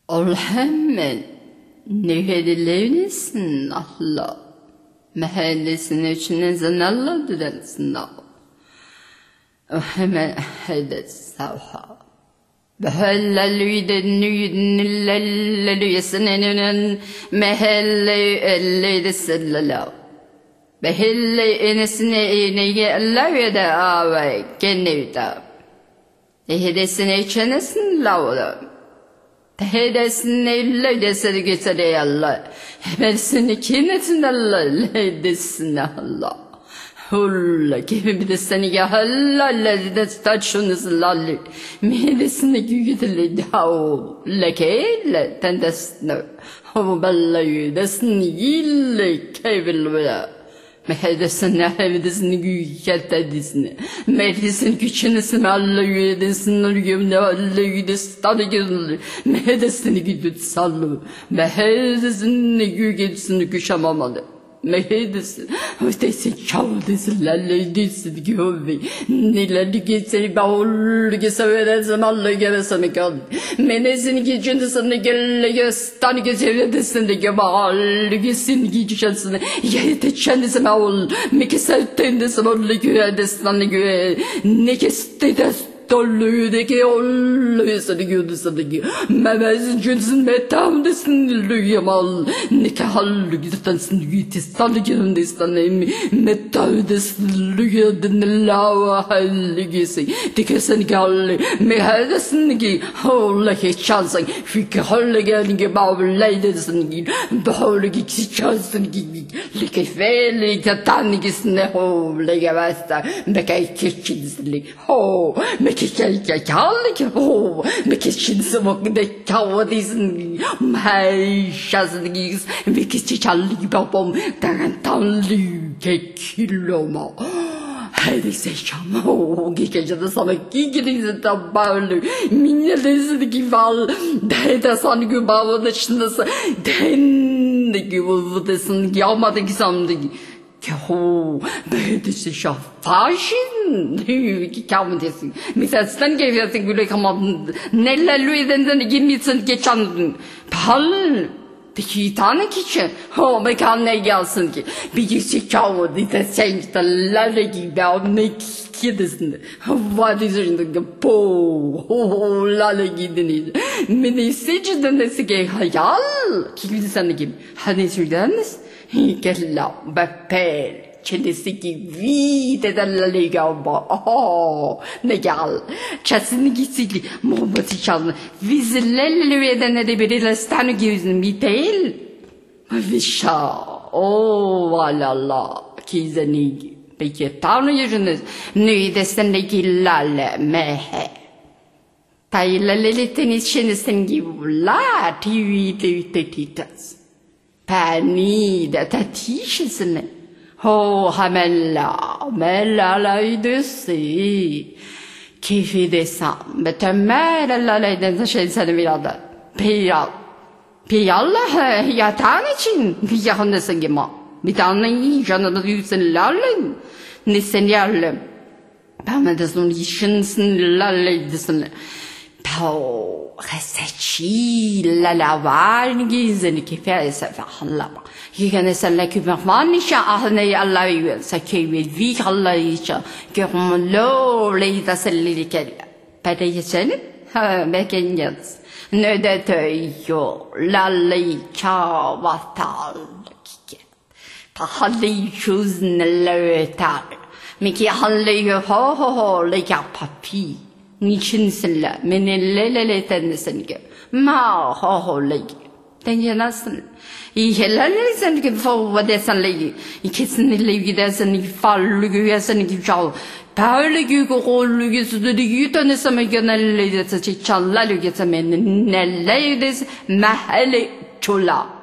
Olhemen nehirlevnesin Allah. Mahallesinin içine zanalla düdensin Allah. Hemen hedet savha. Behellelüyden nüyüdnillellelüyesinenen mehelleyi elleyde sillalav. Behelle enesine eyneye Allah'ya da ağabey gennevda. Ehedesine içenesin lavda. Tehedesine elleydesin geçere Allah. Hemersini kinetin Allah. Leydesin Allah. Hulla gibi de seni ya hallalla de taçınız lalli. Mehedesine güydüle davu. Lekele tendesine. Hava ballayı desin yille kevilvela. Mehedesine hevdesine güykeltedesine. Mehedesine güçünesine Allah yüredesine yümne Allah yüredesin tadı gözünü. Mehedesine güdüt sallı. Mehedesine güykeltesine güçamamalı. Mehedesine. Ötesi çavdesin lalledesin güvey. Nelerdi geçseni bağlı geçeveresin Allah gevesine kaldı. Menezini geçindesine gelle göstani geçeveresin de gebağlı geçsin geçişesine. Yayete çendesine ol. Mekeseltendesin Allah güvedesin güve. Ne kestedes. Dolluydaki olluysa diyordu ki memezin cünsün metamdesin lüyamal nikahallı gidetensin gütistanlı gidendesin metavdesin lüyadın lava halligisi dikesin galli mehadesin ki ollahi çalsın fikirhalle gelin ki bağlaydesin ki bağlı ki çalsın ki likefeli katanıgisine holle gevesta bekay kirçizlik ho Kallık o mekişinse vakti kavadisın maşasın giyiz mekişi çallık babam tanlı kekiloma hadi seçam o gecede sana giydiğiniz tabağı minnedesin ki val de sana gibi bağlı dışındası den de gibi vudasın yağmadı ki sandı Ho, bedesi şafaşin, ki kavun desin. Mesela sen geliyorsun böyle kamadın, neler lüyeden girmişsin geçen pahalı. Peki tane kişi, ho mekan ne gelsin ki, bir kişi kavun diye sen işte lale gibi almak gidesin. Vad izin de po, ho lale gidiniz. Beni secden de sige hayal, ki sen gibi, hani söylediniz. Kella bepel kendisi ki vide dallali gamba oh ne gal çasını gitsili muhabbeti çalın vizlelli vedene de bir lastanu gizin bir değil vişa oh valallah kizeni peki tanrı yüzünüz nüydesen de gillale mehe taylaleli tenişenisin gibi la TV titas Pani de tatişesine. Ho hamella laydesi. Keyfi desem. Betemel layden şey seni bilada. Peyallah yatağın için. Yakındasın gibi. Bir tane iyi canını yüksün lallen. Nesen yerlem. Ben de son işinsin lalleydesine. Pau. Reseçi la var gizini kifaya sefahallama. Yine senle küfman nişa ahne Allah yüel sakivi vi Allah işa görmülo leyda selli kelle. Pede yesenin ha bekengez. Ne de tüyo lalli çavatal ki. Pahalli çuzn levetal. Miki halli ho le papi. Niçinsin la? Menellele tennesin ki. Ma ho legi. Tenge nasıl? İhellerle sen ki fava desen legi. İkisini legi desen ki fallu güyesen ki çal. Pahalı güyü kollu güyüsü de yütaneseme genelle desen ki çallalı geçemen nelle desen mahale çula.